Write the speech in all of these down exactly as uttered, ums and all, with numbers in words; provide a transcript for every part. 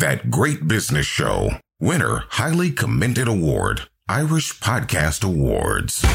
That Great Business Show. Winner, highly commended award. Irish Podcast Awards.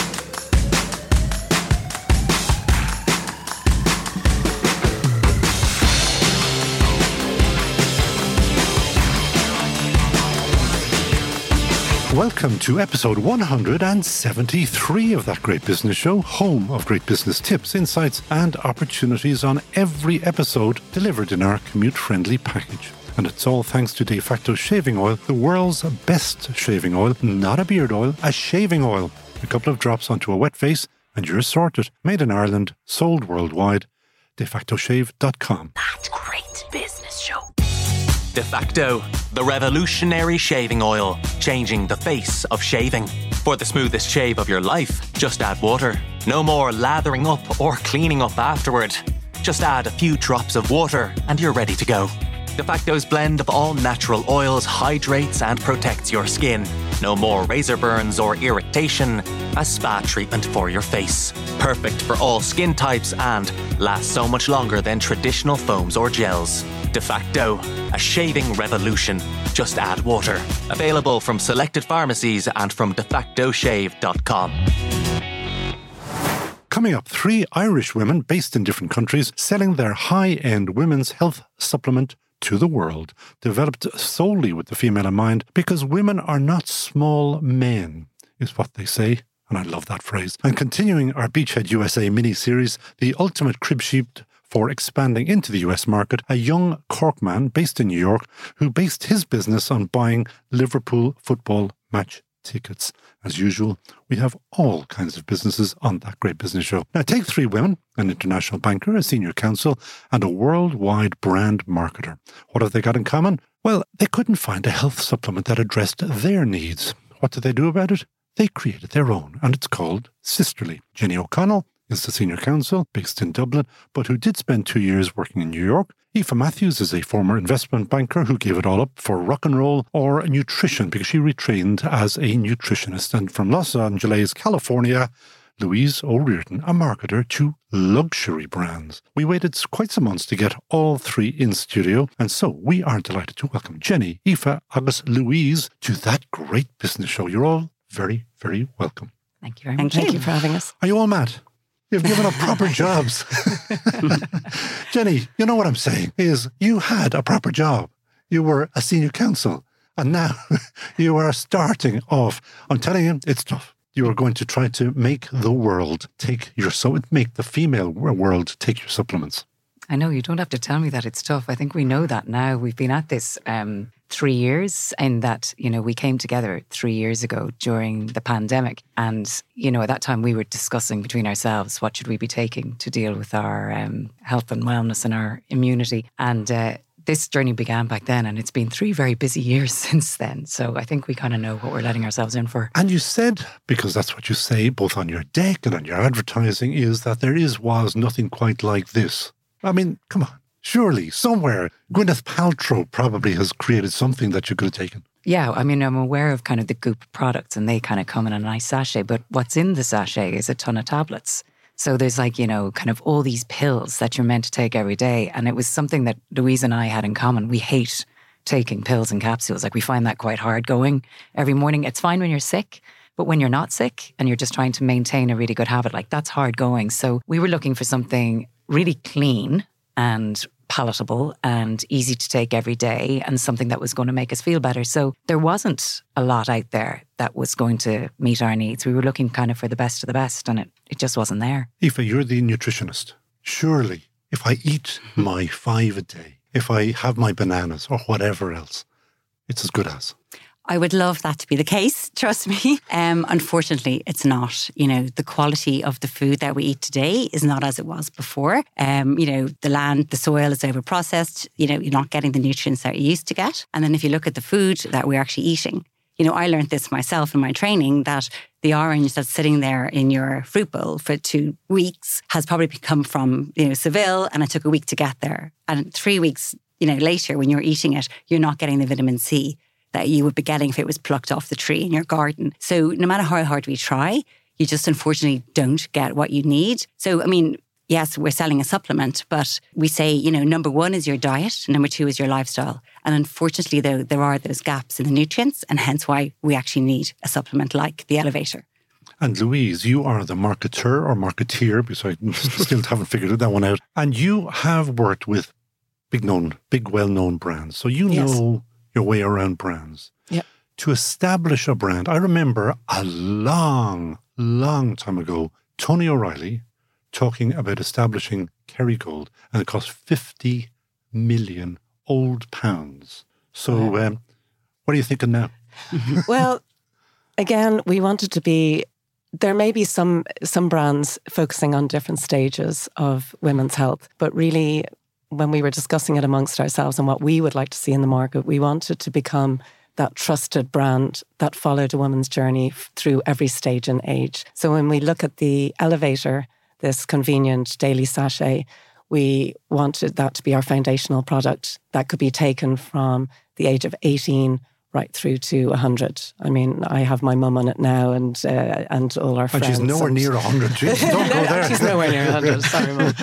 Welcome to episode one hundred seventy-three of That Great Business Show, home of great business tips, insights and opportunities on every episode delivered in our commute-friendly package. And it's all thanks to De Facto Shaving Oil, the world's best shaving oil, not a beard oil, a shaving oil. A couple of drops onto a wet face and you're sorted. Made in Ireland, sold worldwide. de facto shave dot com. That Great Business Show. De Facto, the revolutionary shaving oil, changing the face of shaving. For the smoothest shave of your life, just add water. No more lathering up or cleaning up afterward. Just add a few drops of water and you're ready to go. De Facto's blend of all natural oils hydrates and protects your skin. No more razor burns or irritation. A spa treatment for your face. Perfect for all skin types and lasts so much longer than traditional foams or gels. De Facto, a shaving revolution. Just add water. Available from selected pharmacies and from de facto shave dot com. Coming up, three Irish women based in different countries selling their high-end women's health supplement to the world, developed solely with the female in mind, because women are not small men, is what they say. And I love that phrase. And continuing our Beachhead U S A mini-series, the ultimate crib sheet for expanding into the U S market, a young Cork man based in New York who based his business on buying Liverpool football match tickets. As usual, we have all kinds of businesses on That Great Business Show. Now, take three women, an international banker, a senior counsel, and a worldwide brand marketer. What have they got in common? Well, they couldn't find a health supplement that addressed their needs. What did they do about it? They created their own, and it's called Sisterly. Jenny O'Connell is the senior counsel based in Dublin, but who did spend two years working in New York. Aoife Matthews is a former investment banker who gave it all up for rock and roll or nutrition because she retrained as a nutritionist. And from Los Angeles, California, Louise O'Riordan, a marketer to luxury brands. We waited quite some months to get all three in studio, and so we are delighted to welcome Jenny, Aoife, Agus, Louise to That Great Business Show. You're all very, very welcome. Thank you very much. Thank you for having us. Are you all mad? You've given up proper jobs. Jenny, you know what I'm saying is you had a proper job. You were a senior counsel and now you are starting off. I'm telling you, it's tough. You are going to try to make the world take your, so make the female world take your supplements. I know, you don't have to tell me that it's tough. I think we know that now. We've been at this um, three years in that, you know, we came together three years ago during the pandemic. And, you know, at that time we were discussing between ourselves, what should we be taking to deal with our um, health and wellness and our immunity. And uh, this journey began back then, and it's been three very busy years since then. So I think we kind of know what we're letting ourselves in for. And you said, because that's what you say both on your deck and on your advertising, is that there is, was nothing quite like this. I mean, come on. Surely, somewhere, Gwyneth Paltrow probably has created something that you could have taken. Yeah, I mean, I'm aware of kind of the Goop products and they kind of come in a nice sachet, but what's in the sachet is a ton of tablets. So there's like, you know, kind of all these pills that you're meant to take every day. And it was something that Louise and I had in common. We hate taking pills and capsules. Like we find that quite hard going every morning. It's fine when you're sick, but when you're not sick and you're just trying to maintain a really good habit, like that's hard going. So we were looking for something really clean and palatable and easy to take every day and something that was going to make us feel better. So there wasn't a lot out there that was going to meet our needs. We were looking kind of for the best of the best and it, it just wasn't there. Aoife, you're the nutritionist. Surely, if I eat my five a day, if I have my bananas or whatever else, it's as good as. I would love that to be the case, trust me. Um, unfortunately, it's not. You know, the quality of the food that we eat today is not as it was before. Um, you know, the land, the soil is over-processed. You know, you're not getting the nutrients that you used to get. And then if you look at the food that we're actually eating, you know, I learned this myself in my training that the orange that's sitting there in your fruit bowl for two weeks has probably come from, you know, Seville, and it took a week to get there. And three weeks, you know, later when you're eating it, you're not getting the vitamin C that you would be getting if it was plucked off the tree in your garden. So no matter how hard we try, you just unfortunately don't get what you need. So, I mean, yes, we're selling a supplement, but we say, you know, number one is your diet, number two is your lifestyle. And unfortunately, though, there are those gaps in the nutrients, and hence why we actually need a supplement like the Elevator. And Louise, you are the marketer or marketeer, because I still haven't figured that one out. And you have worked with big known, big well-known brands. So you Yes. know your way around brands. Yeah. To establish a brand, I remember a long, long time ago, Tony O'Reilly talking about establishing Kerrygold, and it cost fifty million old pounds. So um, what are you thinking now? Well, again, we wanted to be, there may be some some brands focusing on different stages of women's health, but really when we were discussing it amongst ourselves and what we would like to see in the market, we wanted to become that trusted brand that followed a woman's journey f- through every stage and age. So when we look at the Elevator, this convenient daily sachet, we wanted that to be our foundational product that could be taken from the age of eighteen right through to one hundred. I mean, I have my mum on it now, and uh, and all our And friends. she's nowhere and- near one hundred. Jeez, don't go No, there. she's nowhere near one hundred. Sorry, Mum.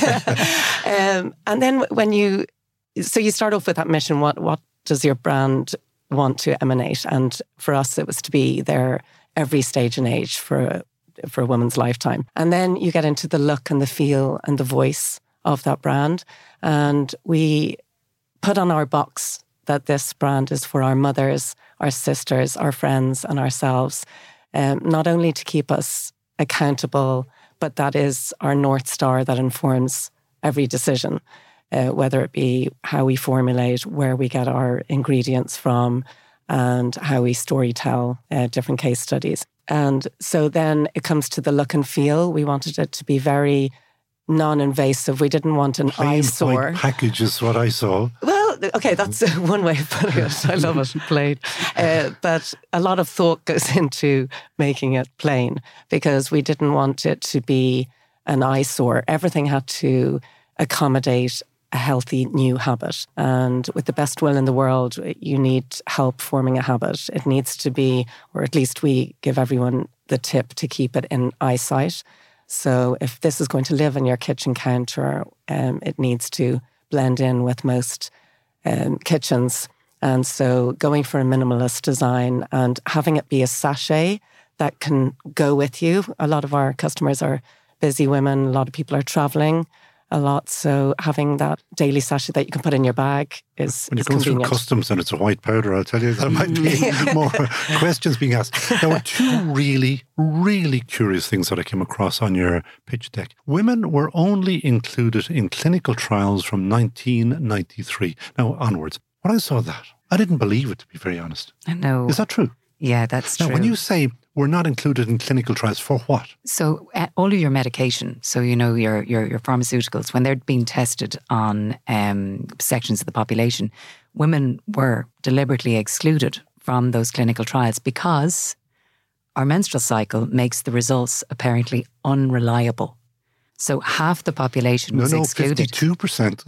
um, and then when you, so you start off with that mission. What what does your brand want to emanate? And for us, it was to be there every stage and age for for a woman's lifetime. And then you get into the look and the feel and the voice of that brand. And we put on our box that this brand is for our mothers, our sisters, our friends, and ourselves, um, not only to keep us accountable, but that is our North Star that informs every decision, uh, whether it be how we formulate, where we get our ingredients from, and how we storytell uh, different case studies. And so then it comes to the look and feel. We wanted it to be very non-invasive. We didn't want an Plain eyesore. white package is what I saw. Well, okay, that's one way of putting it. I love it, plain. Uh, but a lot of thought goes into making it plain because we didn't want it to be an eyesore. Everything had to accommodate a healthy new habit. And with the best will in the world, you need help forming a habit. It needs to be, or at least we give everyone the tip to keep it in eyesight. So if this is going to live on your kitchen counter, um, it needs to blend in with most um, kitchens. And so going for a minimalist design and having it be a sachet that can go with you. A lot of our customers are busy women. A lot of people are traveling a lot. So having that daily sachet that you can put in your bag is When you is go through convenient. customs and it's a white powder, I'll tell you, there might be more questions being asked. There were two really, really curious things that I came across on your pitch deck. Women were only included in clinical trials from nineteen ninety-three. Now, onwards. When I saw that, I didn't believe it, to be very honest. I know. Is that true? Yeah, that's Now, true. when you say we're not included in clinical trials, for what? So uh, all of your medication, so you know your your, your pharmaceuticals, when they're being tested on um, sections of the population, women were deliberately excluded from those clinical trials because our menstrual cycle makes the results apparently unreliable. So half the population No, was no, excluded. fifty-two percent.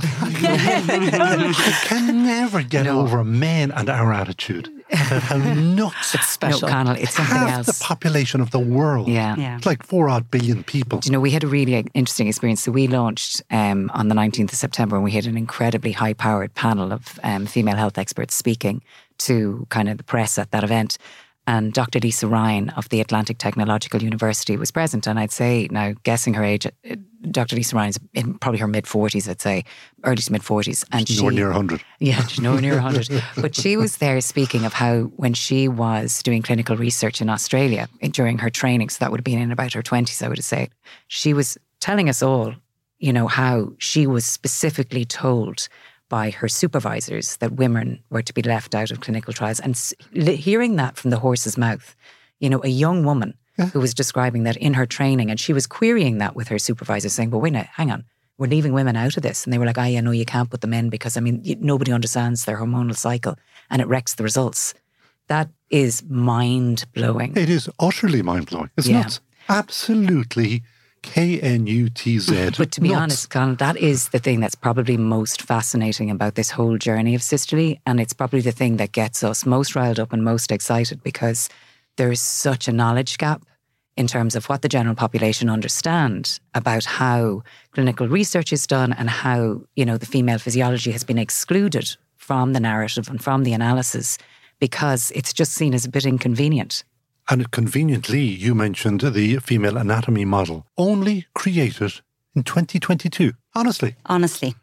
I can never get No. over men and our attitude about how nuts It's special. No, Connell, it's something half else. the population of the world. Yeah. Yeah. It's like four odd billion people. Do you know, we had a really interesting experience. So we launched um, on the nineteenth of September and we had an incredibly high-powered panel of um, female health experts speaking to kind of the press at that event. And Doctor Lisa Ryan of the Atlantic Technological University was present. And I'd say, now guessing her age, uh, Doctor Lisa Ryan's in probably her mid-forties, I'd say, early to mid-forties. And she, Nowhere near one hundred. Yeah, she's nowhere near one hundred. But she was there speaking of how when she was doing clinical research in Australia during her training, so that would have been in about her twenties, I would say, she was telling us all, you know, how she was specifically told by her supervisors that women were to be left out of clinical trials. And s- li- hearing that from the horse's mouth, you know, a young woman Yeah. who was describing that in her training, and she was querying that with her supervisors, saying, well, wait a hang on, we're leaving women out of this. And they were like, ah, yeah, no, you can't put them in because, I mean, y- nobody understands their hormonal cycle and it wrecks the results. That is mind-blowing. It is utterly mind-blowing. It's Yeah. nuts. Absolutely K N U T Z. But to be Nuts. honest, Colin, that is the thing that's probably most fascinating about this whole journey of Sisterly. And it's probably the thing that gets us most riled up and most excited because there is such a knowledge gap in terms of what the general population understand about how clinical research is done and how, you know, the female physiology has been excluded from the narrative and from the analysis because it's just seen as a bit inconvenient. And conveniently, you mentioned the female anatomy model, only created in twenty twenty-two. Honestly. Honestly.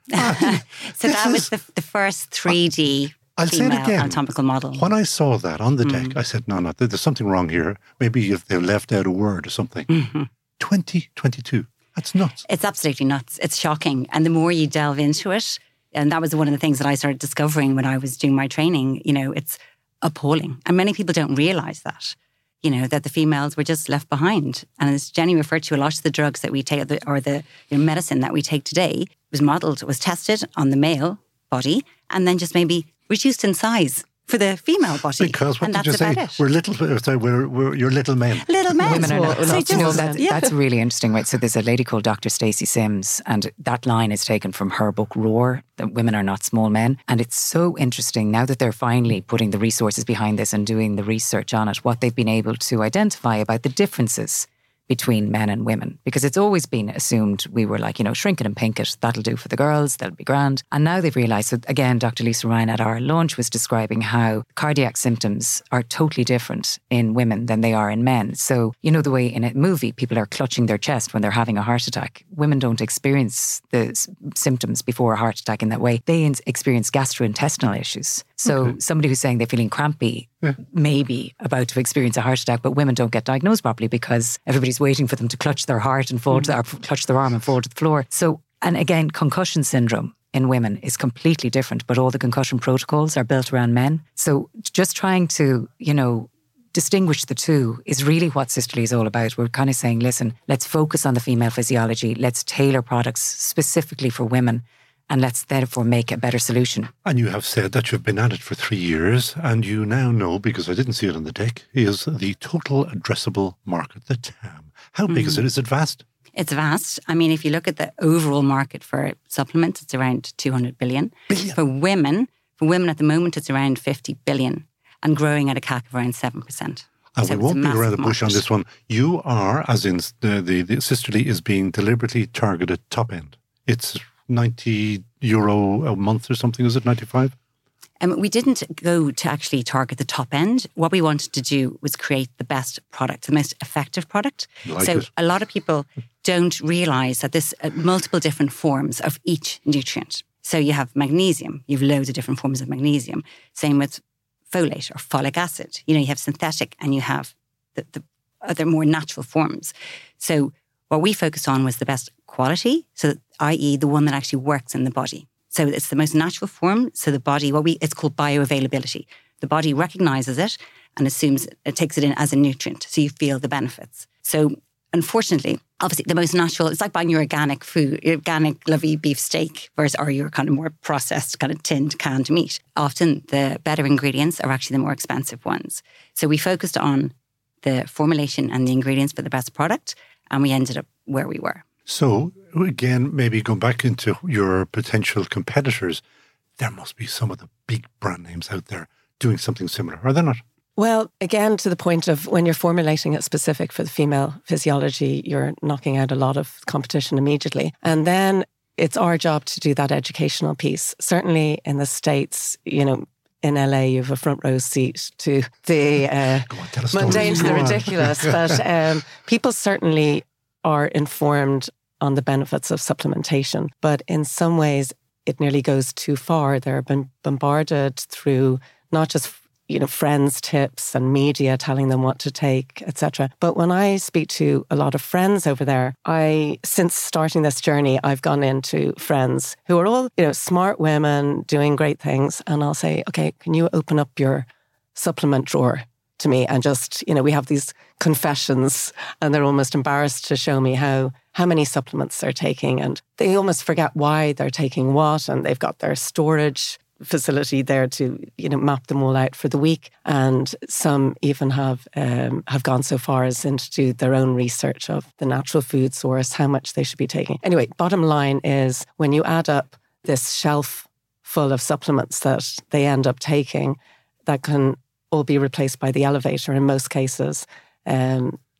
So that is, was the, the first three D I'll female say it again. anatomical model. When I saw that on the Mm. deck, I said, no, no, there's something wrong here. Maybe if they've left out a word or something. Mm-hmm. twenty twenty-two. That's nuts. It's absolutely nuts. It's shocking. And the more you delve into it, and that was one of the things that I started discovering when I was doing my training, you know, it's appalling. And many people don't realise that, you know, that the females were just left behind. And as Jenny referred to, a lot of the drugs that we take, or the you know, medicine that we take today, was modelled, was tested on the male body, and then just maybe reduced in size for the female body. Because what and did you that's say? about it. We're little, sorry, we're, we're, you're little men. Little men. Women are not, Well, so not you know, small that, men. Yeah. that's really interesting, right? So there's a lady called Doctor Stacey Sims, and that line is taken from her book Roar, that women are not small men. And it's so interesting now that they're finally putting the resources behind this and doing the research on it, what they've been able to identify about the differences between men and women. Because it's always been assumed we were like, you know, shrink it and pink it, that'll do for the girls, that'll be grand. And now they've realised, so again, Doctor Lisa Ryan at our launch was describing how cardiac symptoms are totally different in women than they are in men. So, you know, the way in a movie people are clutching their chest when they're having a heart attack, women don't experience the s- symptoms before a heart attack in that way. They in- experience gastrointestinal issues. So Okay. somebody who's saying they're feeling crampy Yeah. may be about to experience a heart attack, but women don't get diagnosed properly because everybody's waiting for them to clutch their heart and fall to the, or clutch their arm and fall to the floor. So, and again, concussion syndrome in women is completely different, but all the concussion protocols are built around men. So just trying to, you know, distinguish the two is really what Sisterly is all about. We're kind of saying, listen, let's focus on the female physiology. Let's tailor products specifically for women. And let's therefore make a better solution. And you have said that you've been at it for three years, and you now know, because I didn't see it on the deck, is the total addressable market, the T A M. How big is it? Is it vast? It's vast. I mean, if you look at the overall market for supplements, it's around two hundred billion. Billion. For women, for women at the moment, it's around fifty billion and growing at a C A C of around seven percent. And So we it's a won't beat around massive the bush on market. this one. You are, as in the, the, the Sisterly is being deliberately targeted top end. It's ninety euro a month or something, is it? ninety-five? Um, we didn't go to actually target the top end. What we wanted to do was create the best product, the most effective product. Like so it. a lot of people don't realise that there's uh, multiple different forms of each nutrient. So you have magnesium, you have loads of different forms of magnesium. Same with folate or folic acid. You know, you have synthetic and you have the, the other more natural forms. So what we focused on was the best quality, so that, that is the one that actually works in the body. So it's the most natural form. So the body, what we it's called bioavailability. The body recognizes it and assumes it takes it in as a nutrient. So you feel the benefits. So unfortunately, obviously the most natural, it's like buying your organic food, your organic lovely beef steak versus or your kind of more processed, kind of tinned, canned meat. Often the better ingredients are actually the more expensive ones. So we focused on the formulation and the ingredients for the best product, and we ended up where we were. So, again, maybe going back into your potential competitors, there must be some of the big brand names out there doing something similar, are there not? Well, again, to the point of when you're formulating it specific for the female physiology, you're knocking out a lot of competition immediately. And then it's our job to do that educational piece. Certainly in the States, you know, in L A, you have a front row seat to the uh, Go on, tell us stories. mundane to the Go on. ridiculous. But um, people certainly are informed on the benefits of supplementation. But in some ways, it nearly goes too far. They're been bombarded through not just, you know, friends' tips and media telling them what to take, et cetera. But when I speak to a lot of friends over there, I, since starting this journey, I've gone into friends who are all, you know, smart women doing great things. And I'll say, okay, can you open up your supplement drawer to me? And just, you know, we have these confessions and they're almost embarrassed to show me how how many supplements they're taking. And they almost forget why they're taking what. And they've got their storage facility there to, you know, map them all out for the week. And some even have um, have gone so far as into do their own research of the natural food source, how much they should be taking. Anyway, bottom line is when you add up this shelf full of supplements that they end up taking, that can all be replaced by the elevator in most cases. Um,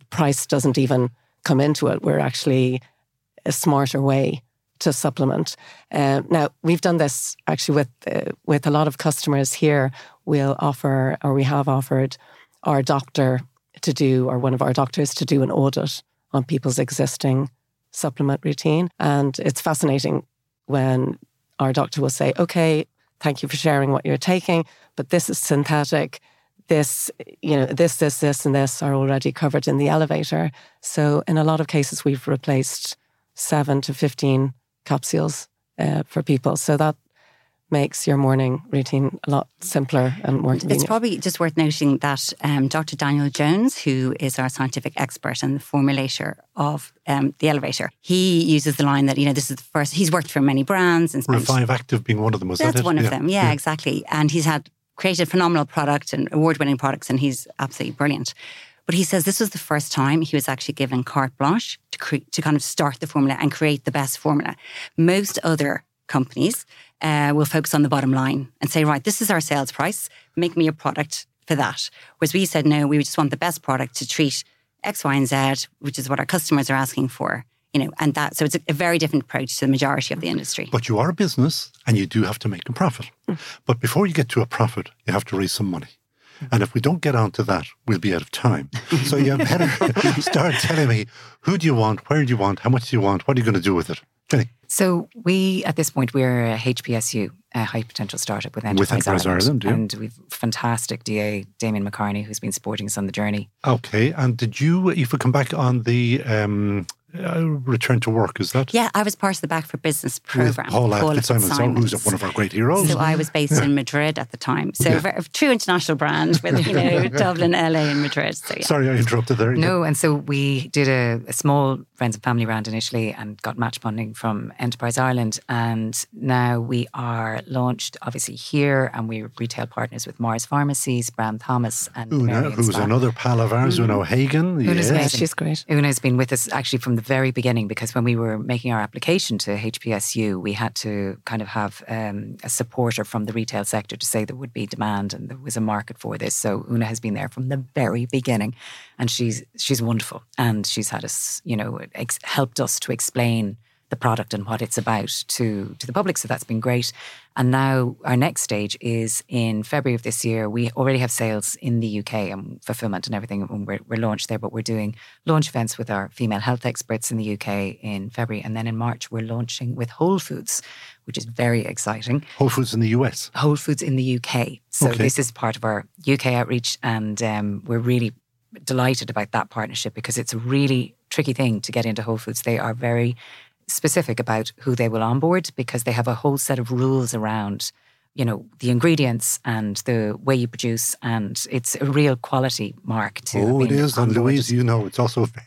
price doesn't even come into it. We're actually a smarter way to supplement. Uh, now, we've done this actually with uh, with a lot of customers here. We'll offer, or we have offered, our doctor to do, or one of our doctors to do an audit on people's existing supplement routine. And it's fascinating when our doctor will say, okay, thank you for sharing what you're taking, but this is synthetic. This, you know, this, this, this, and this are already covered in the elevator. So in a lot of cases, we've replaced seven to fifteen capsules uh, for people. So that makes your morning routine a lot simpler and more convenient. It's probably just worth noting that um, Doctor Daniel Jones, who is our scientific expert and the formulator of um, the elevator, he uses the line that, you know, this is the first, he's worked for many brands. And spent, Revive Active being one of them, was that's that it? one of yeah. them, yeah, yeah, exactly. And he's had created phenomenal product and award-winning products, and he's absolutely brilliant. But he says this was the first time he was actually given carte blanche to cre- to kind of start the formula and create the best formula. Most other companies uh, will focus on the bottom line and say, right, this is our sales price, make me a product for that. Whereas we said, no, we just want the best product to treat X, Y, and Z, which is what our customers are asking for. You know, and that, so it's a, a very different approach to the majority of the industry. But you are a business and you do have to make a profit. Mm. But before you get to a profit, you have to raise some money. And if we don't get onto that, we'll be out of time. So you better start telling me, who do you want? Where do you want? How much do you want? What are you going to do with it? Jenny. So we, at this point, we're a H P S U, a high potential startup with Enterprise, with Enterprise Ireland. Ireland yeah. And we've fantastic D A, Damien McCartney, who's been supporting us on the journey. Okay. And did you, if we come back on the um, uh, return to work, is that? Yeah, I was part of the Back for Business program. With Paul Atkins-Simons, who's one of our great heroes. So I was based in Madrid at the time. So yeah. a true international brand with, you know, Dublin, L A and Madrid. So, yeah. Sorry, I interrupted there. No, and so we did a, a small friends and family round initially and got match funding from Enterprise Ireland. And now we are launched obviously here, and we're retail partners with Mars Pharmacies, Brown Thomas and Una, who's Spa. Another pal of ours, mm. Una O'Hagan. Una's yes. She's great. Una's been with us actually from the very beginning, because when we were making our application to H P S U, we had to kind of have um, a supporter from the retail sector to say there would be demand and there was a market for this. So Una has been there from the very beginning, and she's she's wonderful, and she's had us, you know, ex- helped us to explain the product and what it's about to, to the public. So that's been great. And now our next stage is in February of this year. We already have sales in the U K and fulfillment and everything. And we're, we're launched there, but we're doing launch events with our female health experts in the U K in February. And then in March, we're launching with Whole Foods, which is very exciting. Whole Foods in the U S? Whole Foods in the U K. So okay. This is part of our U K outreach. And um, we're really delighted about that partnership, because it's a really tricky thing to get into Whole Foods. They are very specific about who they will onboard, because they have a whole set of rules around, you know, the ingredients and the way you produce, and it's a real quality mark to Oh, it is. And onboarded. Louise, you know, it's also very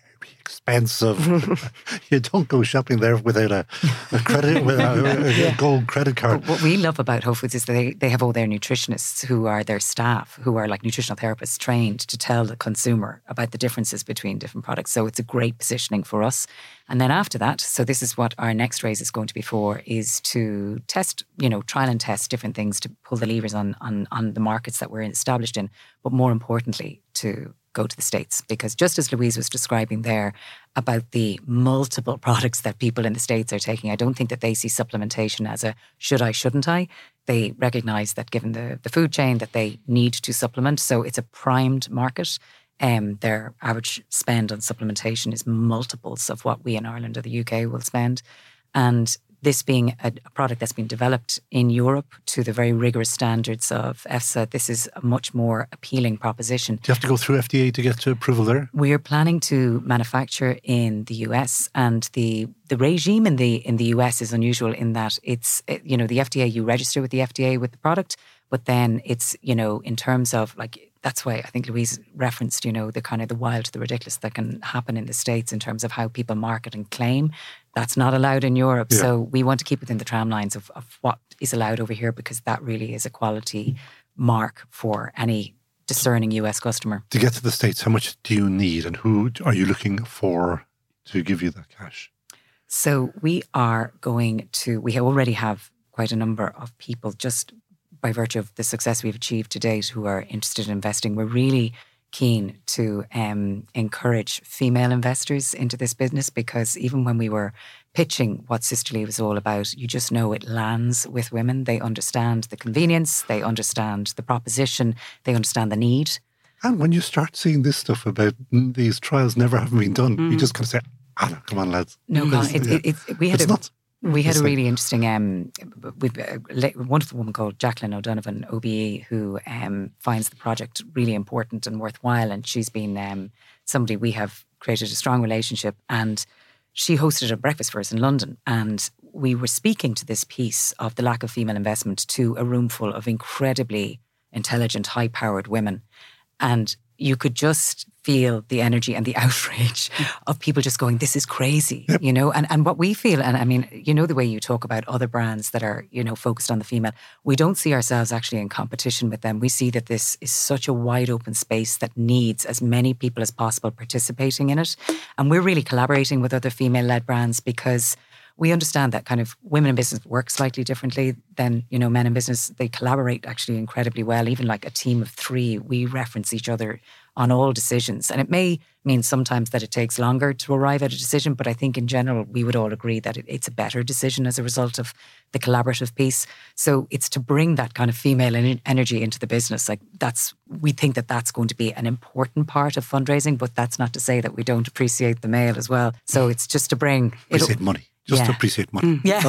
expensive. You don't go shopping there without a, a credit, without a, yeah. a gold credit card. But what we love about Whole Foods is that they, they have all their nutritionists who are their staff, who are like nutritional therapists trained to tell the consumer about the differences between different products. So it's a great positioning for us. And then after that, so this is what our next raise is going to be for, is to test, you know, trial and test different things to pull the levers on on, on the markets that we're established in, but more importantly, to go to the States. Because just as Louise was describing there about the multiple products that people in the States are taking, I don't think that they see supplementation as a should I, shouldn't I? They recognise that given the, the food chain that they need to supplement. So it's a primed market. Um, their average spend on supplementation is multiples of what we in Ireland or the U K will spend. And this being a, a product that's been developed in Europe to the very rigorous standards of EFSA, this is a much more appealing proposition. Do you have to go through F D A to get to approval there? We are planning to manufacture in the U S, and the the regime in the in the U S is unusual in that it's, you know, the F D A, you register with the F D A with the product, but then it's, you know, in terms of like, that's why I think Louise referenced, you know, the kind of the wild to the ridiculous that can happen in the States in terms of how people market and claim. That's not allowed in Europe. Yeah. So we want to keep within the tramlines of, of what is allowed over here, because that really is a quality mark for any discerning U S customer. To get to the States, how much do you need, and who are you looking for to give you that cash? So we are going to, we already have quite a number of people just by virtue of the success we've achieved to date who are interested in investing. We're really keen to um, encourage female investors into this business, because even when we were pitching what Sisterly was all about, you just know it lands with women. They understand the convenience, they understand the proposition, they understand the need. And when you start seeing this stuff about mm, these trials never having been done, mm. you just kind of say, ah, no, come on, lads. No, come on. It, yeah. it, it, we had it's a, not. We had a really interesting, um, we've a wonderful woman called Jacqueline O'Donovan, O B E, who um, finds the project really important and worthwhile. And she's been um, somebody we have created a strong relationship. And she hosted a breakfast for us in London. And we were speaking to this piece of the lack of female investment to a room full of incredibly intelligent, high-powered women. And you could just feel the energy and the outrage of people just going, this is crazy, yep. you know? And and what we feel, and I mean, you know, the way you talk about other brands that are, you know, focused on the female, we don't see ourselves actually in competition with them. We see that this is such a wide open space that needs as many people as possible participating in it. And we're really collaborating with other female-led brands because we understand that kind of women in business work slightly differently than, you know, men in business. They collaborate actually incredibly well. Even like a team of three, we reference each other on all decisions. And it may mean sometimes that it takes longer to arrive at a decision, but I think in general, we would all agree that it, it's a better decision as a result of the collaborative piece. So it's to bring that kind of female energy into the business. Like that's, we think that that's going to be an important part of fundraising, but that's not to say that we don't appreciate the male as well. So it's just to bring... Appreciate money. Just yeah. appreciate money. Mm. Yeah.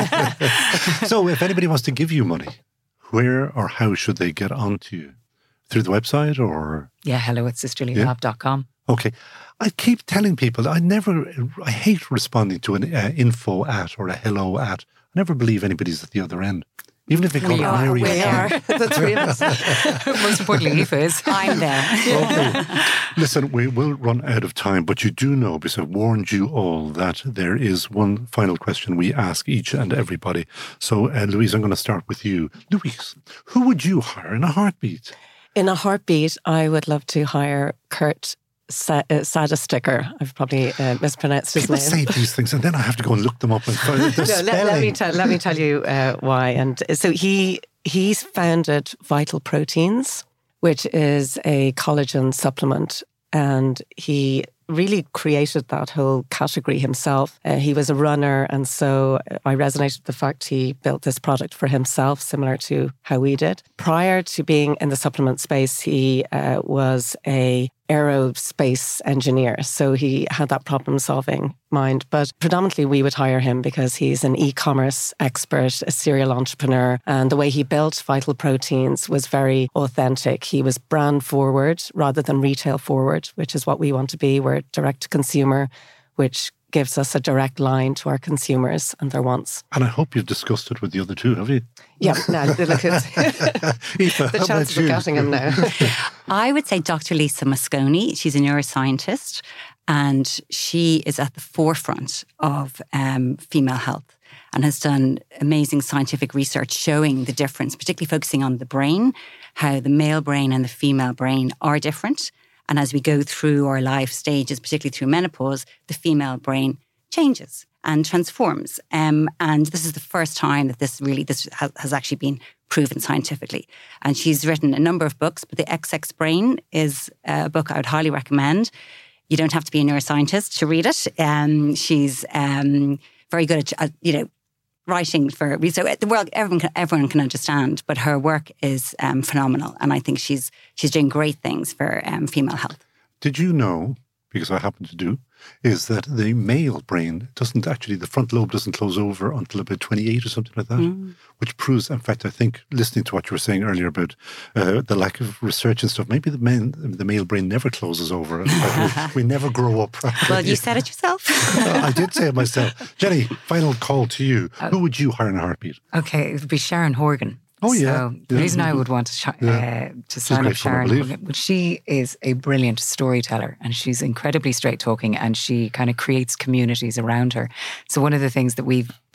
Okay. So if anybody wants to give you money, where or how should they get onto you? Through the website or? Yeah, hello at sisterly lab dot com. Yeah. Okay. I keep telling people, I never, I hate responding to an uh, info at or a hello at. I never believe anybody's at the other end. Even if they call we it are, Mary. We are, the three of us. Most importantly, Aoife is. I'm there. Okay. Listen, we will run out of time, but you do know, because I've warned you all, that there is one final question we ask each and everybody. So, uh, Louise, I'm going to start with you. Louise, who would you hire in a heartbeat? In a heartbeat, I would love to hire Kurt Sa- uh, Sadasticker. I've probably uh, mispronounced his People name. say these things, and then I have to go and look them up and find the no, spelling. Let, let me tell. Let me tell you uh, why. And so he he's founded Vital Proteins, which is a collagen supplement, and he really created that whole category himself. Uh, he was a runner, and so I resonated with the fact he built this product for himself, similar to how we did. Prior to being in the supplement space, he uh, was a aerospace engineer, so he had that problem-solving mind. But predominantly, we would hire him because he's an e-commerce expert, a serial entrepreneur, and the way he built Vital Proteins was very authentic. He was brand forward rather than retail forward, which is what we want to be. We're direct to consumer, which gives us a direct line to our consumers and their wants. And I hope you've discussed it with the other two, have you? Yeah, no, look, it's Aoife, the chances of getting him now. I would say Doctor Lisa Mosconi. She's a neuroscientist, and she is at the forefront of um, female health and has done amazing scientific research showing the difference, particularly focusing on the brain, how the male brain and the female brain are different. And as we go through our life stages, particularly through menopause, the female brain changes and transforms. Um, and this is the first time that this really this has, has actually been proven scientifically. And she's written a number of books, but The X X Brain is a book I would highly recommend. You don't have to be a neuroscientist to read it. Um, she's um, very good at, at, you know, writing for, so the world, everyone can, everyone can understand, but her work is um, phenomenal. And I think she's she's doing great things for um, female health. Did you know, because I happen to do, is that the male brain doesn't actually, the front lobe doesn't close over until about twenty-eight or something like that, mm. which proves, in fact, I think, listening to what you were saying earlier about uh, the lack of research and stuff, maybe the men, the male brain never closes over. we, we never grow up. Well, you said it yourself. I did say it myself. Jenny, final call to you. Uh, Who would you hire in a heartbeat? Okay, it would be Sharon Horgan. Oh, yeah. So the yeah. reason I would want to, sh- yeah. uh, to sign up Sharon Horgan, but she is a brilliant storyteller and she's incredibly straight talking and she kind of creates communities around her. So one of the things that we've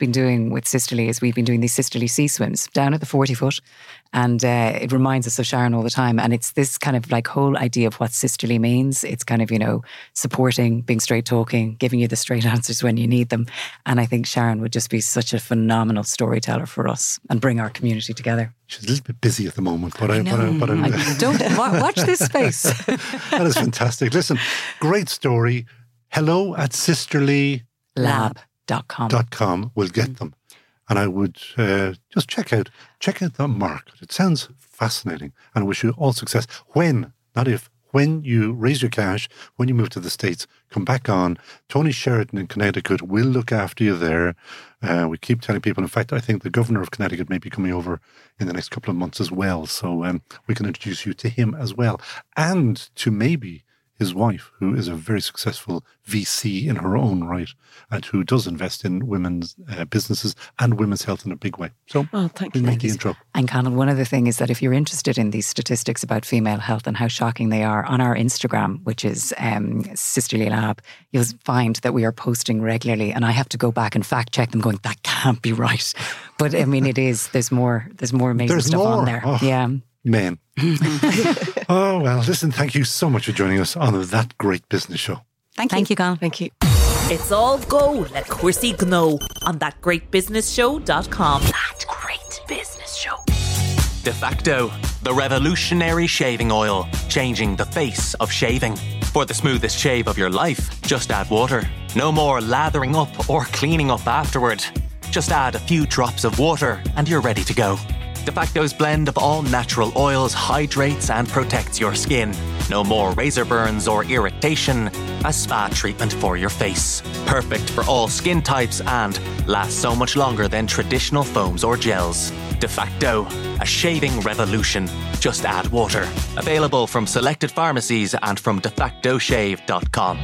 been doing with Sisterly is we've been doing these Sisterly sea swims down at the forty foot. And uh, it reminds us of Sharon all the time. And it's this kind of like whole idea of what sisterly means. It's kind of, you know, supporting, being straight talking, giving you the straight answers when you need them. And I think Sharon would just be such a phenomenal storyteller for us and bring our community together. She's a little bit busy at the moment, but I, I know. but I, but I, I don't watch this space. That is fantastic. Listen, great story. Hello at sisterly lab dot com. Dot com will get them. And I would uh, just check out check out the market. It sounds fascinating. And I wish you all success. When, not if, when you raise your cash, when you move to the States, come back on. Tony Sheridan in Connecticut will look after you there. Uh, we keep telling people. In fact, I think the governor of Connecticut may be coming over in the next couple of months as well. So um, we can introduce you to him as well. And to maybe his wife, who is a very successful V C in her own right and who does invest in women's uh, businesses and women's health in a big way. So oh, thank we'll you. make the intro. And Conal, one other thing is that if you're interested in these statistics about female health and how shocking they are, on our Instagram, which is um, Sisterly Lab, you'll find that we are posting regularly. And I have to go back and fact check them going, that can't be right. But I mean, it is. There's more, there's more amazing there's stuff more. on there. Oh. Yeah. Men. Oh, well, listen, thank you so much for joining us on That Great Business Show. Thank you. Thank you, Conal. Thank you. It's all go, let Cursey know on that great business show dot com. That Great Business Show. Defacto, the revolutionary shaving oil, changing the face of shaving. For the smoothest shave of your life, just add water. No more lathering up or cleaning up afterward. Just add a few drops of water and you're ready to go. Defacto's blend of all natural oils hydrates and protects your skin. No more razor burns or irritation. A spa treatment for your face. Perfect for all skin types and lasts so much longer than traditional foams or gels. Defacto, a shaving revolution. Just add water. Available from selected pharmacies and from defacto shave dot com.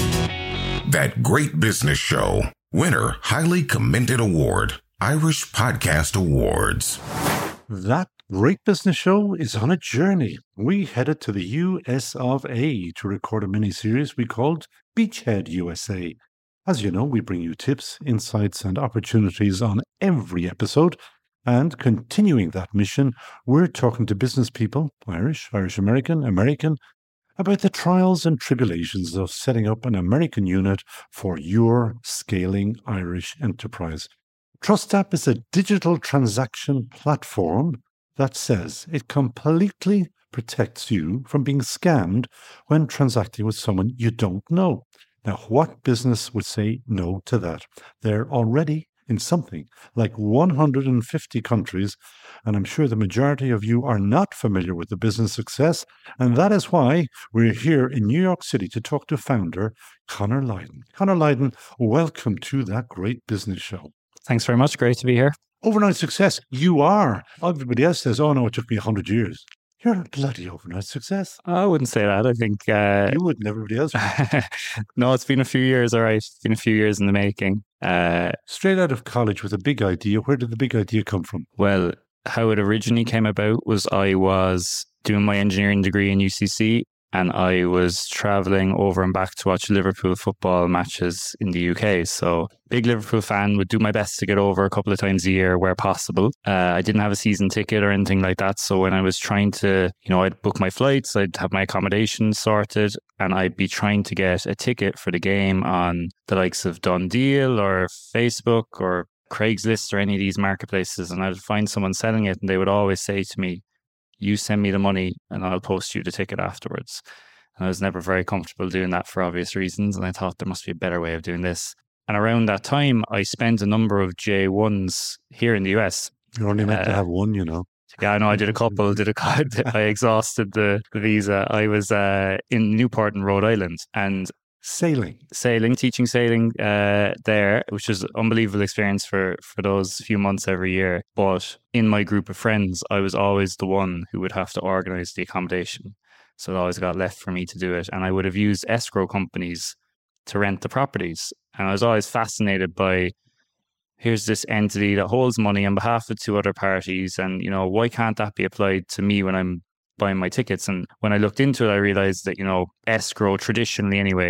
That Great Business Show. Winner, highly commended award. Irish Podcast Awards. That Great Business Show is on a journey. We headed to the U S of A to record a mini-series we called Beachhead U S A. As you know, we bring you tips, insights, and opportunities on every episode. And continuing that mission, we're talking to business people, Irish, Irish-American, American, about the trials and tribulations of setting up an American unit for your scaling Irish enterprise. TrustApp is a digital transaction platform that says it completely protects you from being scammed when transacting with someone you don't know. Now, what business would say no to that? They're already in something like one hundred fifty countries, and I'm sure the majority of you are not familiar with the business success, and that is why we're here in New York City to talk to founder Conor Lydon. Conor Lydon, welcome to That Great Business Show. Thanks very much. Great to be here. Overnight success. You are. Everybody else says, oh no, it took me one hundred years. You're a bloody overnight success. I wouldn't say that. I think... Uh, you wouldn't, everybody else would. No, it's been a few years, all right. It's been a few years in the making. Uh, Straight out of college with a big idea. Where did the big idea come from? Well, how it originally came about was I was doing my engineering degree in U C C and I was travelling over and back to watch Liverpool football matches in the U K. So big Liverpool fan, would do my best to get over a couple of times a year where possible. Uh, I didn't have a season ticket or anything like that. So when I was trying to, you know, I'd book my flights, I'd have my accommodation sorted and I'd be trying to get a ticket for the game on the likes of Dundeal or Facebook or Craigslist or any of these marketplaces. And I'd find someone selling it and they would always say to me, you send me the money and I'll post you the ticket afterwards. And I was never very comfortable doing that for obvious reasons. And I thought there must be a better way of doing this. And around that time, I spent a number of J ones here in the U S. You're only meant uh, to have one, you know. Yeah, I know. I did a couple. Did a, I exhausted the, the visa. I was uh, in Newport in Rhode Island and Sailing. Sailing, teaching sailing uh, there, which was an unbelievable experience for, for those few months every year. But in my group of friends, I was always the one who would have to organise the accommodation. So it always got left for me to do it. And I would have used escrow companies to rent the properties. And I was always fascinated by, here's this entity that holds money on behalf of two other parties. And, you know, why can't that be applied to me when I'm buying my tickets? And when I looked into it, I realised that, you know, escrow traditionally anyway,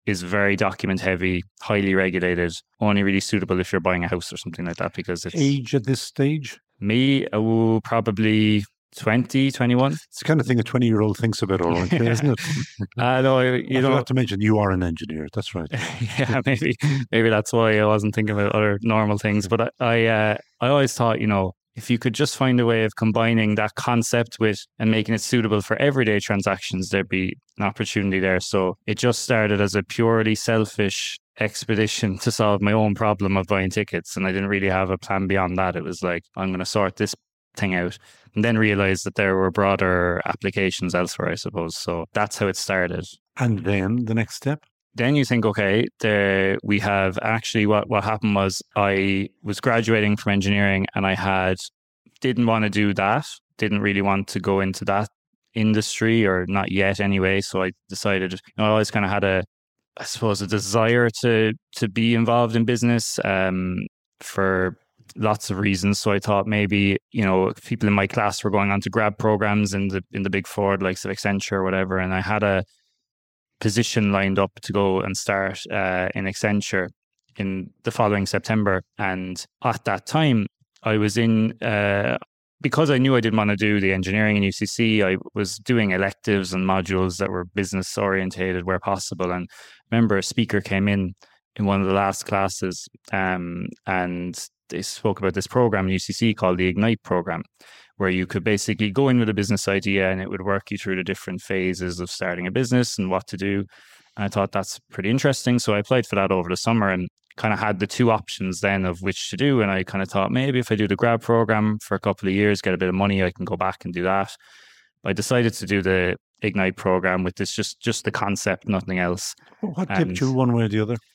is very document heavy, highly regulated, only really suitable if you're buying a house or something like that, because it's... Age at this stage? Me, oh, probably twenty, twenty-one. It's the kind of thing a twenty-year-old thinks about, all right, isn't it? I know, you I know. forgot to mention, you are an engineer. That's right. Yeah, maybe maybe that's why I wasn't thinking about other normal things. But I I, uh, I always thought, you know, if you could just find a way of combining that concept with and making it suitable for everyday transactions, there'd be an opportunity there. So it just started as a purely selfish expedition to solve my own problem of buying tickets. And I didn't really have a plan beyond that. It was like, I'm going to sort this thing out, and then realized that there were broader applications elsewhere, I suppose. So that's how it started. And then the next step? Then you think, okay, there we have actually what, what happened was I was graduating from engineering and I had didn't want to do that, didn't really want to go into that industry, or not yet anyway. So I decided, you know, I always kind of had a, I suppose, a desire to to be involved in business um, for lots of reasons. So I thought maybe, you know, people in my class were going on to grad programs in the in the big four, like Accenture or whatever, and I had a position lined up to go and start uh, in Accenture in the following September. And at that time, I was in, uh, because I knew I didn't want to do the engineering in U C C, I was doing electives and modules that were business orientated where possible. And I remember a speaker came in in one of the last classes um, and they spoke about this program in U C C called the Ignite program, where you could basically go in with a business idea and it would work you through the different phases of starting a business and what to do. And I thought that's pretty interesting. So I applied for that over the summer and kind of had the two options then of which to do. And I kind of thought maybe if I do the grad program for a couple of years, get a bit of money, I can go back and do that. But I decided to do the Ignite program with this, just, just the concept, nothing else. What and tipped you one way or the other?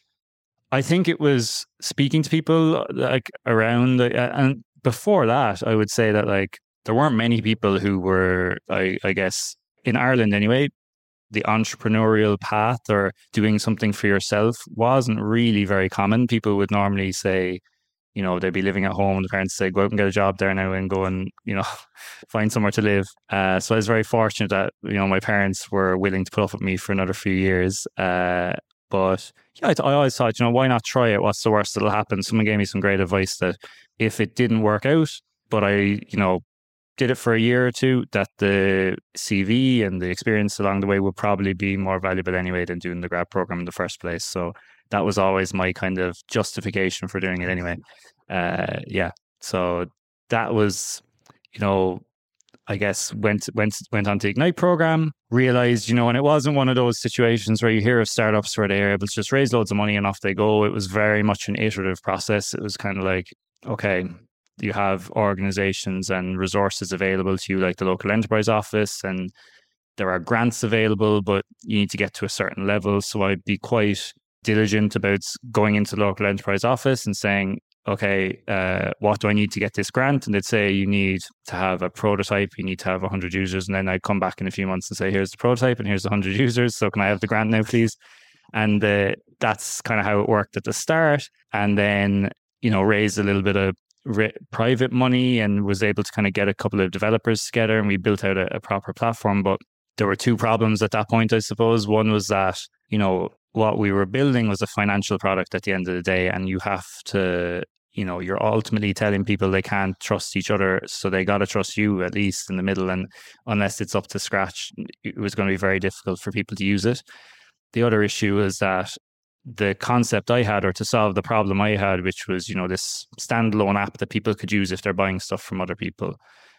I think it was speaking to people like around, uh, and before that, I would say that like there weren't many people who were, I, I guess, in Ireland anyway, the entrepreneurial path or doing something for yourself wasn't really very common. People would normally say, you know, they'd be living at home. The parents say, go out and get a job there now and go and, you know, find somewhere to live. Uh, so I was very fortunate that, you know, my parents were willing to put up with me for another few years. Uh, but yeah, I, th- I always thought, you know, why not try it? What's the worst that'll happen? Someone gave me some great advice that if it didn't work out, but I, you know, did it for a year or two, that the C V and the experience along the way would probably be more valuable anyway than doing the grad program in the first place. So that was always my kind of justification for doing it anyway. Uh, yeah. So that was, you know, I guess went went went on to Ignite program, realized, you know, and it wasn't one of those situations where you hear of startups where they are able to just raise loads of money and off they go. It was very much an iterative process. It was kind of like, okay, you have organizations and resources available to you, like the local enterprise office, and there are grants available, but you need to get to a certain level. So I'd be quite diligent about going into the local enterprise office and saying, okay, uh, what do I need to get this grant? And they'd say, you need to have a prototype, you need to have one hundred users. And then I'd come back in a few months and say, here's the prototype and here's the one hundred users. So can I have the grant now, please? And uh, that's kind of how it worked at the start. And then, you know, raised a little bit of re- private money and was able to kind of get a couple of developers together, and we built out a, a proper platform. But there were two problems at that point, I suppose. One was that, you know, what we were building was a financial product at the end of the day, and you have to, you know, you're ultimately telling people they can't trust each other, so they got to trust you at least in the middle, and unless it's up to scratch, it was going to be very difficult for people to use it. The other issue is that the concept I had, or to solve the problem I had, which was, you know, this standalone app that people could use if they're buying stuff from other people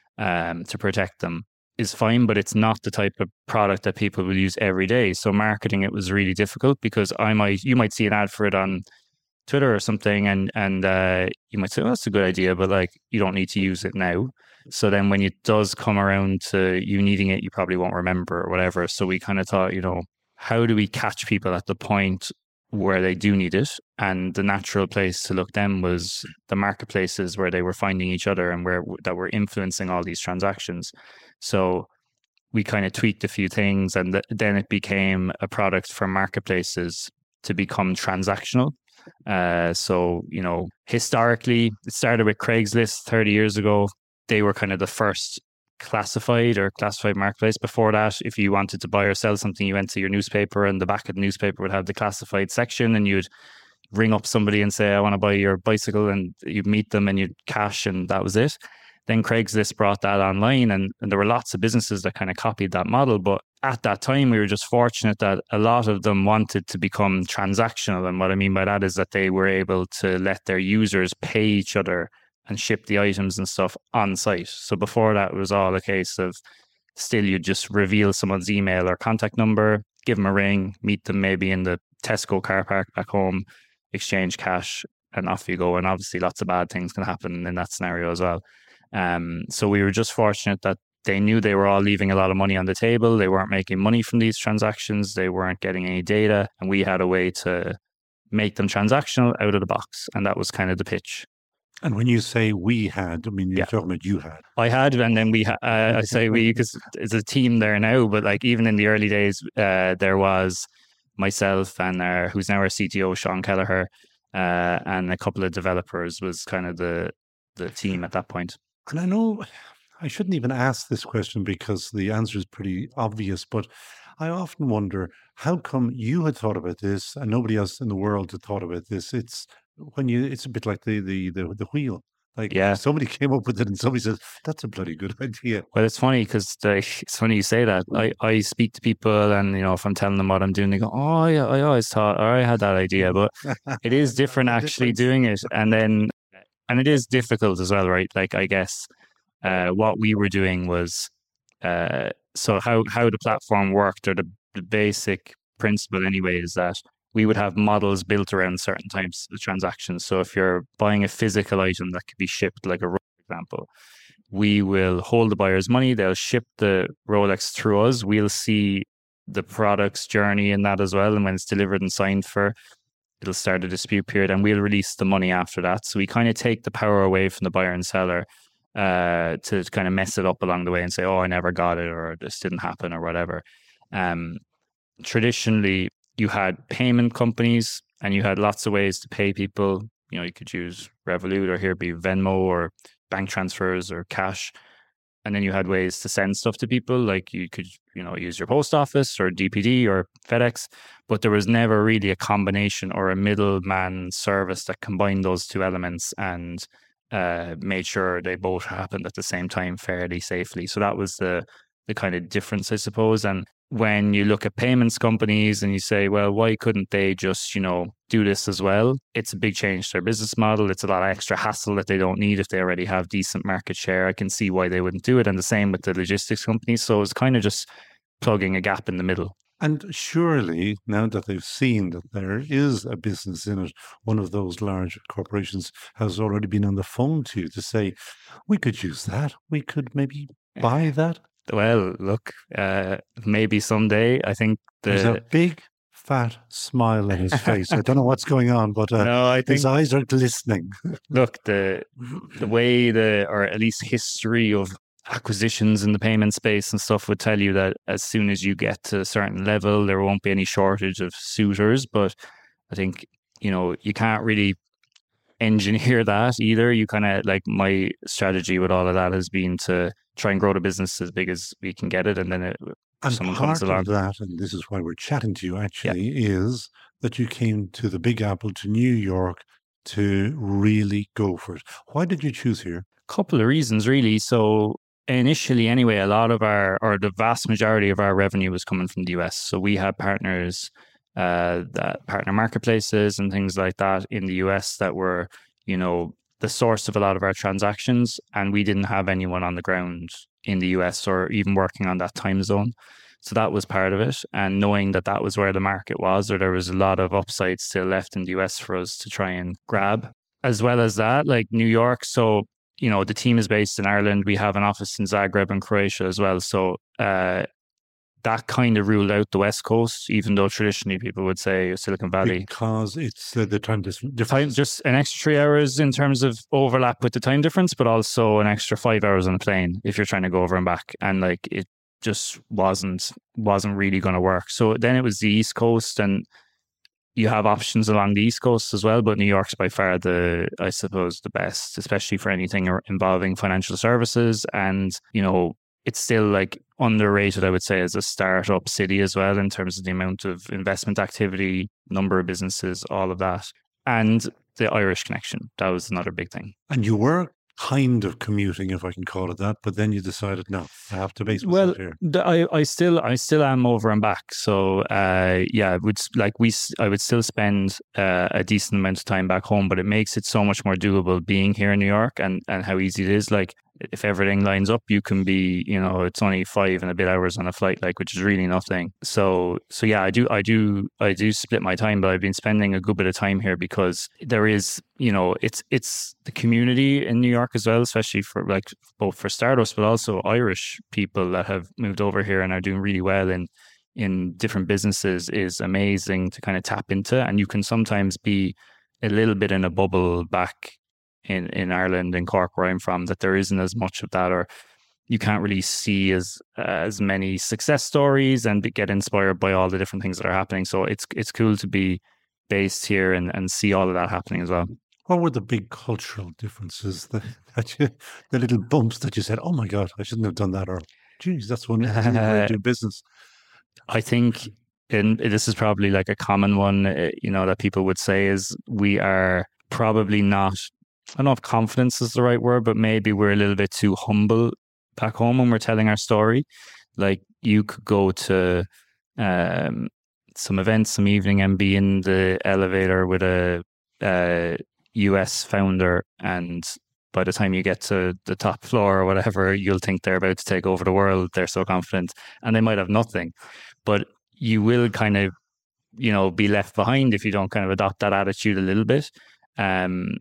um, to protect them, is fine, but it's not the type of product that people will use every day. So marketing it was really difficult, because I might, you might see an ad for it on Twitter or something, and and uh, you might say, well, that's a good idea, but like, you don't need to use it now. So then when it does come around to you needing it, you probably won't remember or whatever. So we kind of thought, you know, how do we catch people at the point where they do need it? And the natural place to look then was the marketplaces where they were finding each other and where that were influencing all these transactions. So we kind of tweaked a few things, and th- then it became a product for marketplaces to become transactional. Uh, so, you know, historically, it started with Craigslist thirty years ago. They were kind of the first classified or classified marketplace. Before that, if you wanted to buy or sell something, you went to your newspaper, and the back of the newspaper would have the classified section, and you'd ring up somebody and say, I want to buy your bicycle, and you'd meet them and you'd cash, and that was it. Then Craigslist brought that online, and, and there were lots of businesses that kind of copied that model. But at that time, we were just fortunate that a lot of them wanted to become transactional. And what I mean by that is that they were able to let their users pay each other and ship the items and stuff on site. So before that, it was all a case of still you just reveal someone's email or contact number, give them a ring, meet them maybe in the Tesco car park back home, exchange cash, and off you go. And obviously lots of bad things can happen in that scenario as well. Um, so we were just fortunate that they knew they were all leaving a lot of money on the table. They weren't making money from these transactions. They weren't getting any data. And we had a way to make them transactional out of the box. And that was kind of the pitch. And when you say we had, I mean, you're Yeah. talking about you had. I had, and then we, ha- uh, I say we, because it's a team there now, but like even in the early days, uh, there was myself and uh, who's now our C T O, Sean Kelleher, uh, and a couple of developers was kind of the the team at that point. And I know I shouldn't even ask this question because the answer is pretty obvious, but I often wonder how come you had thought about this and nobody else in the world had thought about this? It's when you, it's a bit like the the the, the wheel. Like Yeah. somebody came up with it and somebody says, that's a bloody good idea. Well, it's funny because it's funny you say that. I, I speak to people, and you know, if I'm telling them what I'm doing, they go, "Oh, yeah, I always thought, or I had that idea," but it is different actually doing it, and then and it is difficult as well, right? Like I guess uh, what we were doing was uh, so how how the platform worked, or the, the basic principle anyway, is that we would have models built around certain types of transactions. So if you're buying a physical item that could be shipped, like a Rolex, for example, we will hold the buyer's money. They'll ship the Rolex through us. We'll see the product's journey in that as well. And when it's delivered and signed for, it'll start a dispute period, and we'll release the money after that. So we kind of take the power away from the buyer and seller uh, to kind of mess it up along the way and say, oh, I never got it, or this didn't happen, or whatever. Um, traditionally, you had payment companies and you had lots of ways to pay people. You know, you could use Revolut, or here be Venmo, or bank transfers, or cash. And then you had ways to send stuff to people, like you could, you know, use your post office or D P D or FedEx. But there was never really a combination or a middleman service that combined those two elements and uh, made sure they both happened at the same time fairly safely. So that was the the kind of difference, I suppose. And when you look at payments companies and you say, well, why couldn't they just, you know, do this as well? It's a big change to their business model. It's a lot of extra hassle that they don't need if they already have decent market share. I can see why they wouldn't do it. And the same with the logistics companies. So it's kind of just plugging a gap in the middle. And surely, now that they've seen that there is a business in it, one of those large corporations has already been on the phone to you to say, we could use that. We could maybe buy that. Well, look, uh, maybe someday. I think the... There's a big, fat smile on his face. I don't know what's going on, but uh, no, I think, his eyes are glistening. Look, the the way the, or at least history of acquisitions in the payment space and stuff would tell you that as soon as you get to a certain level, there won't be any shortage of suitors. But I think, you know, you can't really engineer that either. You kind of, like, my strategy with all of that has been to try and grow the business as big as we can get it, and then it, and someone part comes along. of that, and this is why we're chatting to you actually, yeah. is that you came to the Big Apple, to New York, to really go for it. Why did you choose here? A couple of reasons, really. So initially, anyway, a lot of our, or the vast majority of our revenue was coming from the U S. So we had partners, uh, that partner marketplaces and things like that in the U S that were, you know, the source of a lot of our transactions, and we didn't have anyone on the ground in the U S or even working on that time zone. So that was part of it. And knowing that that was where the market was, or there was a lot of upside still left in the U S for us to try and grab. As well as that, like New York. So, you know, the team is based in Ireland. We have an office in Zagreb and Croatia as well. So uh, that kind of ruled out the West Coast, even though traditionally people would say Silicon Valley. Because it's uh, the time difference. Time, just an extra three hours in terms of overlap with the time difference, but also an extra five hours on the plane if you're trying to go over and back. And like, it just wasn't wasn't really going to work. So then it was the East Coast, and you have options along the East Coast as well, but New York's by far the, I suppose, the best, especially for anything involving financial services. And, you know, it's still like underrated, I would say, as a startup city as well, in terms of the amount of investment activity, number of businesses, all of that. And the Irish connection, that was another big thing. And you were kind of commuting, if I can call it that, but then you decided, no, I have to base myself well, here. The, I, I still, I still am over and back. So, uh, yeah, it would like we, I would still spend uh, a decent amount of time back home, but it makes it so much more doable being here in New York, and and how easy it is. Like, if everything lines up, you can be, you know, it's only five and a bit hours on a flight, like, which is really nothing. So, so yeah, I do, I do, I do split my time, but I've been spending a good bit of time here because there is, you know, it's, it's the community in New York as well, especially for like both for startups, but also Irish people that have moved over here and are doing really well in, in different businesses is amazing to kind of tap into. And you can sometimes be a little bit in a bubble back in, in Ireland, in Cork, where I'm from, that there isn't as much of that, or you can't really see as uh, as many success stories and get inspired by all the different things that are happening. So it's it's cool to be based here and, and see all of that happening as well. What were the big cultural differences that, that you, the little bumps that you said, oh my God, I shouldn't have done that, or geez, that's one way to do business? I think, and this is probably like a common one, uh, you know, that people would say is we are probably not, I don't know if confidence is the right word, but maybe we're a little bit too humble back home when we're telling our story. Like, you could go to um, some events, some evening, and be in the elevator with a, a U S founder, and by the time you get to the top floor or whatever, you'll think they're about to take over the world. They're so confident, and they might have nothing. But you will kind of, you know, be left behind if you don't kind of adopt that attitude a little bit. Um,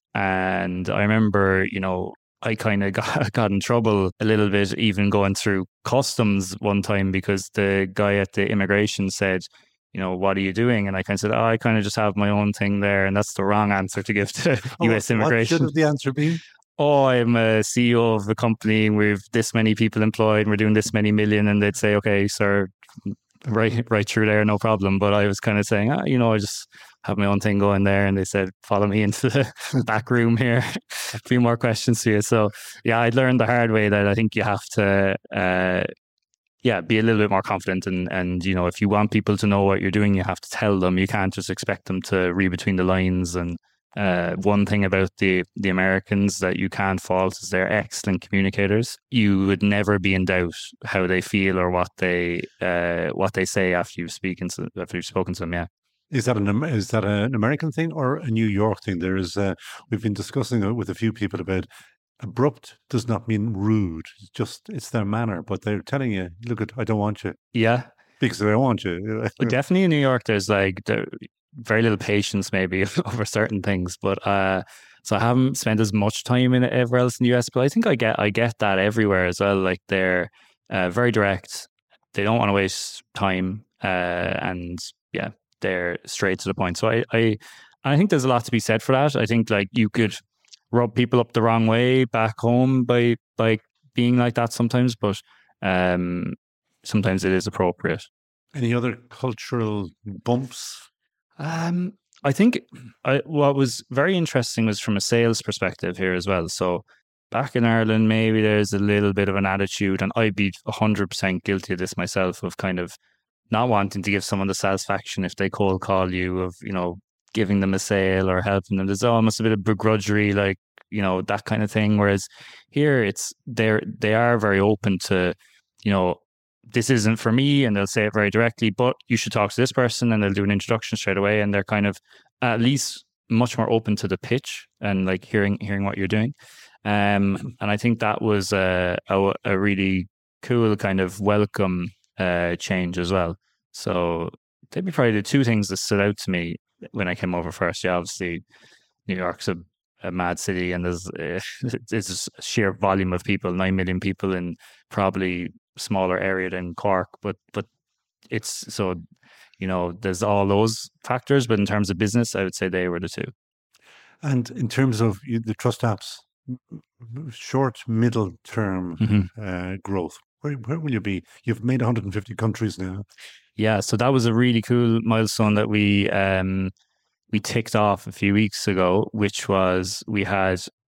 And I remember, you know, I kind of got, got in trouble a little bit even going through customs one time, because the guy at the immigration said, you know, what are you doing? And I kind of said, oh, I kind of just have my own thing there. And that's the wrong answer to give to oh, U S immigration. What should the answer be? Oh, I'm a C E O of a company. We've this many people employed. And we're doing this many million. And they'd say, okay, sir, right, right through there, no problem. But I was kind of saying, ah, you know, I just have my own thing going there. And they said, follow me into the back room here. A few more questions for you. So yeah, I learned the hard way that I think you have to, uh, yeah, be a little bit more confident. And, and, you know, if you want people to know what you're doing, you have to tell them. You can't just expect them to read between the lines. And uh, one thing about the, the Americans that you can't fault is they're excellent communicators. You would never be in doubt how they feel or what they, uh, what they say after you've spoken to, after you've spoken to them. Yeah. Is that an is that an American thing or a New York thing? There is uh, we've been discussing it with a few people about abrupt does not mean rude. It's just it's their manner, but they're telling you, look, at I don't want you. Yeah, because I want you. But definitely in New York, there's like there, very little patience maybe over certain things. But uh, so I haven't spent as much time in it everywhere else in the U S. But I think I get I get that everywhere as well. Like they're uh, very direct. They don't want to waste time, uh, and yeah. They're straight to the point. So I, I I think there's a lot to be said for that. I think like you could rub people up the wrong way back home by by being like that sometimes, but um, sometimes it is appropriate. Any other cultural bumps? Um, I think I, what was very interesting was from a sales perspective here as well. So back in Ireland, maybe there's a little bit of an attitude, and I'd be one hundred percent guilty of this myself, of kind of not wanting to give someone the satisfaction if they cold call you, of, you know, giving them a sale or helping them. There's almost a bit of begrudgery, like, you know, that kind of thing. Whereas here it's, they're, they are very open to, you know, this isn't for me, and they'll say it very directly, but you should talk to this person, and they'll do an introduction straight away. And they're kind of at least much more open to the pitch and like hearing, hearing what you're doing. Um, and I think that was a, a, a really cool kind of welcome uh change as well. So they'd be probably the two things that stood out to me when I came over first. Yeah, obviously New York's a, a mad city, and there's uh, it's a sheer volume of people, nine million people in probably smaller area than Cork, but but it's so, you know, there's all those factors, but in terms of business, I would say they were the two. And in terms of the Trust Apps, short, middle term mm-hmm. uh, growth, Where, where will you be? You've made one hundred fifty countries now. Yeah, so that was a really cool milestone that we um, we ticked off a few weeks ago, which was we had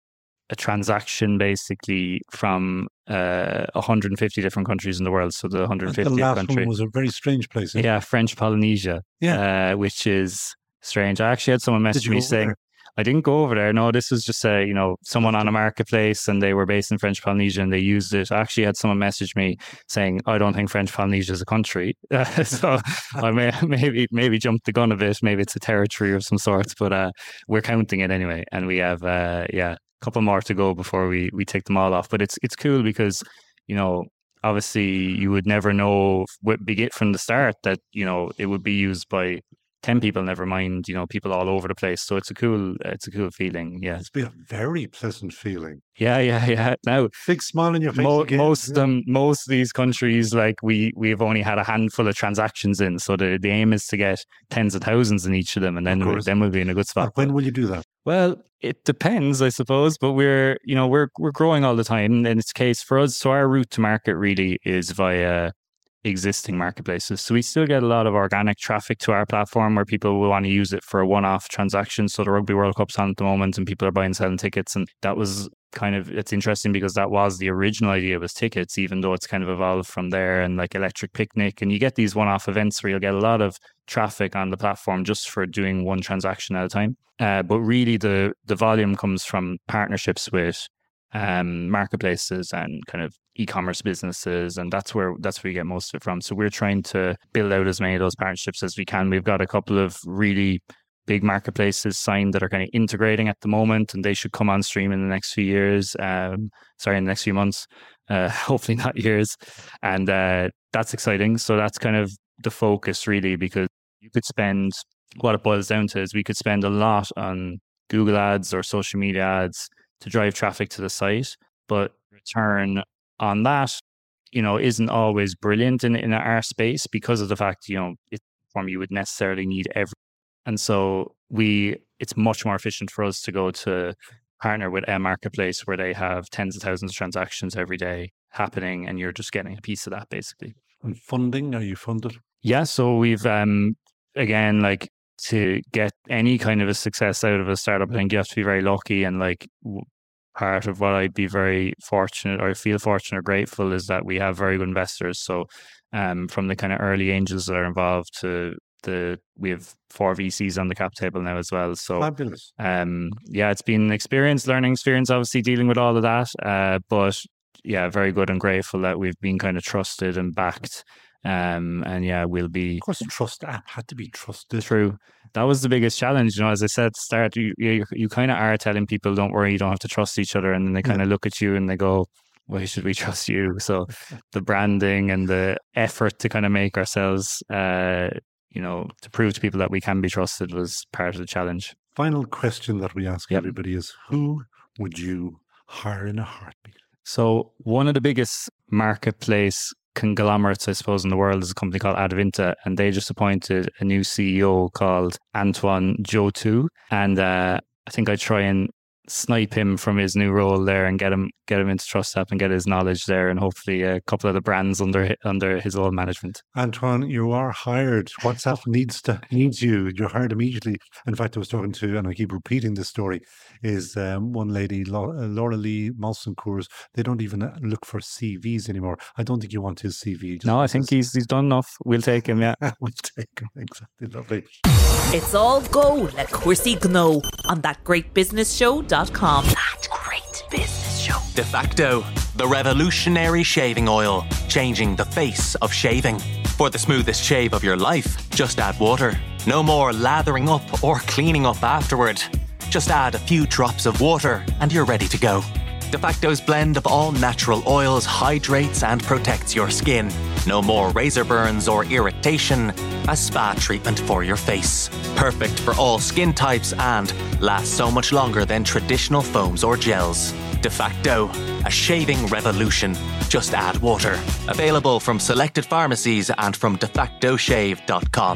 a transaction basically from uh, one hundred fifty different countries in the world. So the one hundred fiftieth the last country one was a very strange place. Yeah, French Polynesia. Yeah. Uh, which is strange. I actually had someone message me saying, there? I didn't go over there. No, this was just a, you know, someone on a marketplace and they were based in French Polynesia and they used it. I actually had someone message me saying, I don't think French Polynesia is a country. Uh, so I may maybe maybe jumped the gun a bit. Maybe it's a territory of some sort, but uh, we're counting it anyway. And we have, uh, yeah, a couple more to go before we, we take them all off. But it's it's cool because, you know, obviously you would never know begin from the start that, you know, it would be used by ten people, never mind, you know, people all over the place. So it's a cool, it's a cool feeling. Yeah. It's been a very pleasant feeling. Yeah, yeah, yeah. Now, big smile on your face. Mo- again. Most of them, most of these countries, like we, we've only had a handful of transactions in. So the, the aim is to get tens of thousands in each of them. And then, we, then we'll be in a good spot. But when will you do that? Well, it depends, I suppose, but we're, you know, we're, we're growing all the time. And it's a case for us. So our route to market really is via existing marketplaces. So we still get a lot of organic traffic to our platform where people will want to use it for a one-off transaction. So the Rugby World Cup's on at the moment and people are buying and selling tickets. And that was kind of, it's interesting because that was the original idea, was tickets, even though it's kind of evolved from there, and like Electric Picnic. And you get these one-off events where you'll get a lot of traffic on the platform just for doing one transaction at a time. Uh, but really the the volume comes from partnerships with um, marketplaces and kind of e-commerce businesses, and that's where that's where we get most of it from. So we're trying to build out as many of those partnerships as we can. We've got a couple of really big marketplaces signed that are kind of integrating at the moment, and they should come on stream in the next few years. Um, sorry, in the next few months, uh, hopefully not years, and uh, that's exciting. So that's kind of the focus really, because you could spend, what it boils down to is we could spend a lot on Google ads or social media ads to drive traffic to the site, but return on that, you know, isn't always brilliant in, in our space because of the fact, you know, it's a form you would necessarily need every. And so we, it's much more efficient for us to go to partner with a marketplace where they have tens of thousands of transactions every day happening, and you're just getting a piece of that basically. And funding, are you funded? Yeah, so we've, um, again, like to get any kind of a success out of a startup, I think you have to be very lucky. And like w- part of what I'd be very fortunate or feel fortunate or grateful is that we have very good investors. So um, from the kind of early angels that are involved to the, we have four V Cs on the cap table now as well. So fabulous. Um, yeah, it's been an experience, learning experience, obviously dealing with all of that. Uh, but yeah, very good and grateful that we've been kind of trusted and backed. Um, and yeah, we'll be. Of course, the Trust app had to be trusted. True. That was the biggest challenge. You know, as I said at the start, you you, you kind of are telling people, don't worry, you don't have to trust each other. And then they kind of yeah. look at you and they go, why should we trust you? So the branding and the effort to kind of make ourselves, uh, you know, to prove to people that we can be trusted was part of the challenge. Final question that we ask yep. everybody is, who would you hire in a heartbeat? So one of the biggest marketplace conglomerates, I suppose, in the world is a company called Advinta, and they just appointed a new C E O called Antoine Joutou. And uh, I think I try and snipe him from his new role there and get him get him into TrustApp and get his knowledge there, and hopefully a couple of the brands under under his old management. Antoine, you are hired. WhatsApp needs to needs you. You're hired immediately. In fact, I was talking to, and I keep repeating this story, is um, one lady, Laura Lee Malson-Coors. They don't even look for C Vs anymore. I don't think you want his C V. No, I think he's he's done enough. We'll take him. Yeah, we'll take him. Exactly. Lovely. It's all go like Cursey Gno on that great business show dot com. That Great Business Show. DeFacto, the revolutionary shaving oil, changing the face of shaving. For the smoothest shave of your life, just add water. No more lathering up or cleaning up afterward. Just add a few drops of water and you're ready to go. DeFacto's blend of all natural oils hydrates and protects your skin. No more razor burns or irritation. A spa treatment for your face. Perfect for all skin types and lasts so much longer than traditional foams or gels. DeFacto, a shaving revolution. Just add water. Available from selected pharmacies and from de facto shave dot com.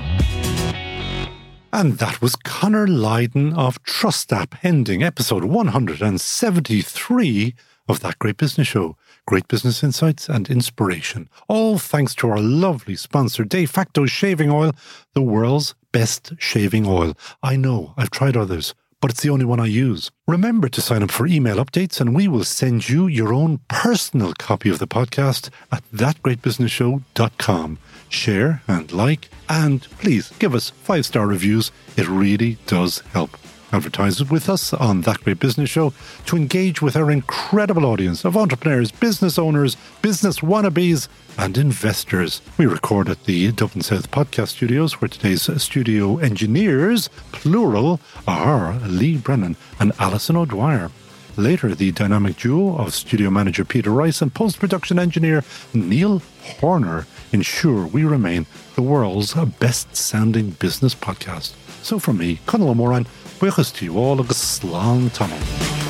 And that was Conor Lydon of TrustApp, ending episode one hundred seventy-three of That Great Business Show. Great business insights and inspiration. All thanks to our lovely sponsor, De Facto Shaving Oil, the world's best shaving oil. I know, I've tried others, but it's the only one I use. Remember to sign up for email updates and we will send you your own personal copy of the podcast at that great business show dot com. Share and like, and please give us five-star reviews. It really does help. Advertise with us on That Great Business Show to engage with our incredible audience of entrepreneurs, business owners, business wannabes, and investors. We record at the Dublin South Podcast Studios, where today's studio engineers, plural, are Lee Brennan and Alison O'Dwyer. Later, the dynamic duo of studio manager Peter Rice and post-production engineer Neil Horner ensure we remain the world's best-sounding business podcast. So from me, Conal O'Moran, buchas to you all agus slán tunnel.